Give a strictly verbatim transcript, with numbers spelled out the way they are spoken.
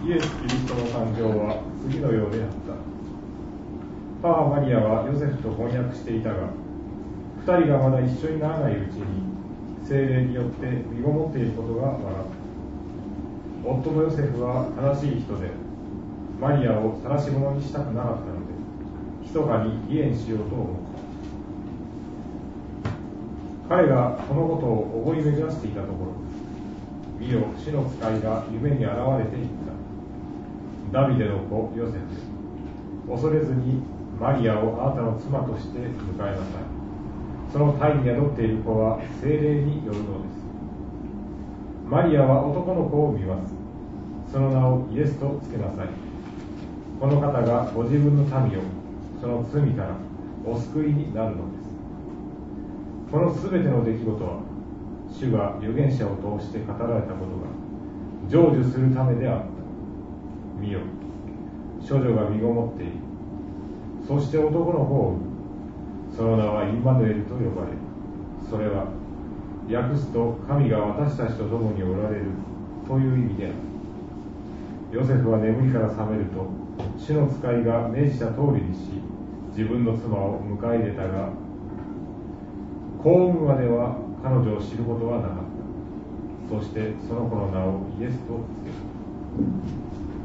イエス・キリストの誕生は次のようであった。母マリアはヨセフと翻訳していたが、二人がまだ一緒にならないうちに聖霊によって身ごもっていることが分かった。夫のヨセフは正しい人で、マリアを晒し者にしたくなかったので、密かに離縁しようと思った。彼がこのことを思い巡らしていたところ、見よ、主の使いが夢に現れていった。ダビデの子ヨセフ、恐れずにマリアをあなたの妻として迎えなさい。その胎に宿っている子は聖霊によるのです。マリアは男の子を見ます。その名をイエスとつけなさい。この方がご自分の民をその罪からお救いになるのです。このすべての出来事は、主が預言者を通して語られたことが成就するためであった。見よ、処女が身ごもっている。そして男の子を産む。その名はインマヌエルと呼ばれる。それは訳すと神が私たちと共におられるという意味である。ヨセフは眠りから覚めると、主の使いが命じた通りにし、自分の妻を迎え入れたが、子を産むまでは彼女を知ることはなかった。そしてその子の名をイエスとつけた。